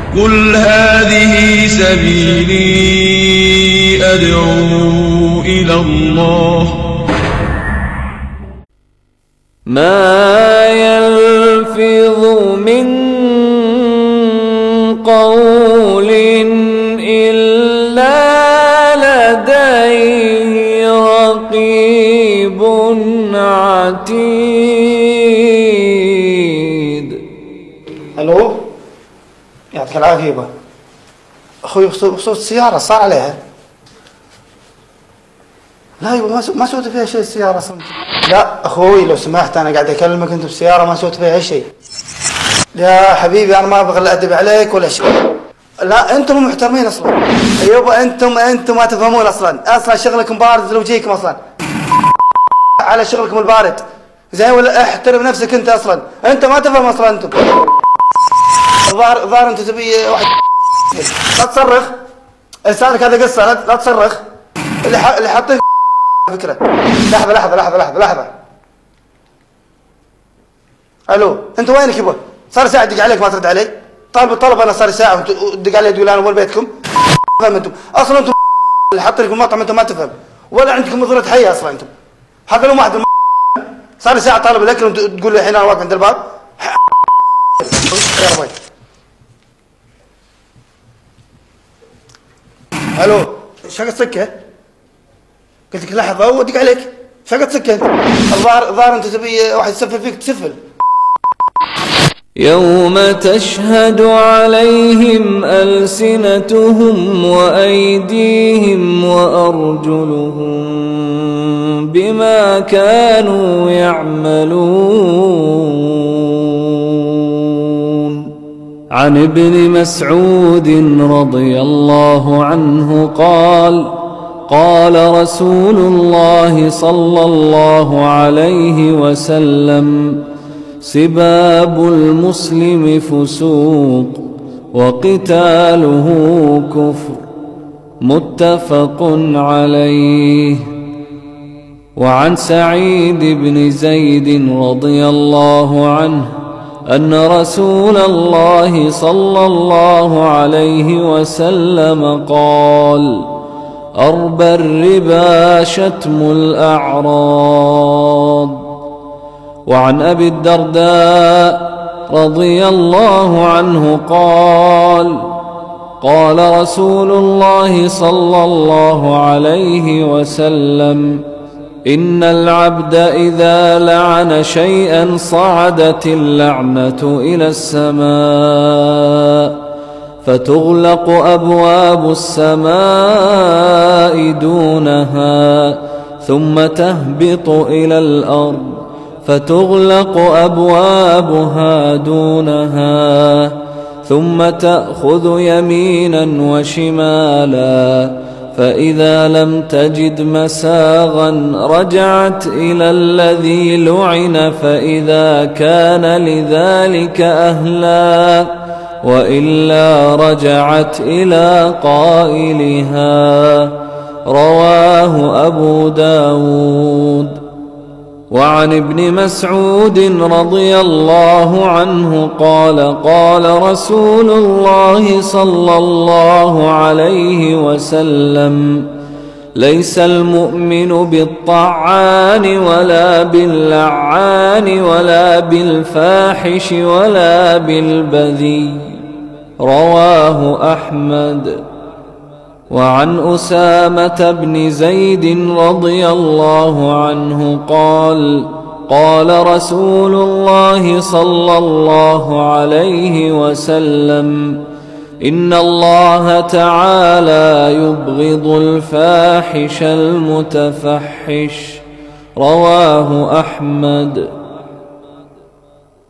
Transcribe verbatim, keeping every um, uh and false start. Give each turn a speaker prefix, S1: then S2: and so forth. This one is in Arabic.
S1: قل هذه سبيلي أدعو إلى الله
S2: ما يلفظ من قول إلا لديه رقيب عتيد.
S3: الو يعطيك العافيه يبا اخوي بخصوص السياره صار عليها. لا يبا ما سويت فيها شيء السياره اصلا. لا اخوي لو سمحت انا قاعد اكلمك انت بالسياره ما سويت فيها شيء. يا حبيبي انا ما ابغى ادب عليك ولا شيء. لا انتم محترمين اصلا يبا انتم انتم ما تفهمون اصلا اصلا شغلكم بارد لو جيكم اصلا على شغلكم البارد زين ولا احترم نفسك انت اصلا انت ما تفهم اصلا انتم ظاهر ظاهر انت تبي واحد لا تصرخ لسانك هذا قصه لا تصرخ اللي ح... اللي حاطين فكره. لحظه لحظه لحظه لحظه لحظه الو انت وينك يبا؟ صار ساعه دق عليك ما ترد علي. طالب الطلب انا صار ساعه ودق علي تقول انا مول بيتكم. فهم انتم اصلا انتم اللي حاطينك بالمطعم انتم ما تفهم ولا عندكم نظره حيه اصلا انتم. هذا لو واحد صار لي ساعه طالب الاكل وتقول لي الحين انا واقف عند الباب. الو شقة سكه؟ قلت لك لحظه ودق عليك شقة سكه. الظاهر الظاهر انت تبي واحد يسفل فيك تسفل.
S2: يوم تشهد عليهم ألسنتهم وأيديهم وأرجلهم بما كانوا يعملون. عن ابن مسعود رضي الله عنه قال قال رسول الله صلى الله عليه وسلم سباب المسلم فسوق وقتاله كفر متفق عليه. وعن سعيد بن زيد رضي الله عنه أن رسول الله صلى الله عليه وسلم قال أربى الربا شتم الأعراض. وعن أبي الدرداء رضي الله عنه قال قال رسول الله صلى الله عليه وسلم إن العبد إذا لعن شيئا صعدت اللعنة إلى السماء فتغلق أبواب السماء دونها ثم تهبط إلى الأرض فتغلق أبوابها دونها ثم تأخذ يمينا وشمالا فإذا لم تجد مساغا رجعت إلى الذي لعن فإذا كان لذلك أهلا وإلا رجعت إلى قائلها. رواه أبو داود. وعن ابن مسعود رضي الله عنه قال قال رسول الله صلى الله عليه وسلم ليس المؤمن بالطعان ولا باللعان ولا بالفاحش ولا بالبذي. رواه أحمد. وعن أسامة بن زيد رضي الله عنه قال قال رسول الله صلى الله عليه وسلم إن الله تعالى يبغض الفاحش المتفحش. رواه أحمد.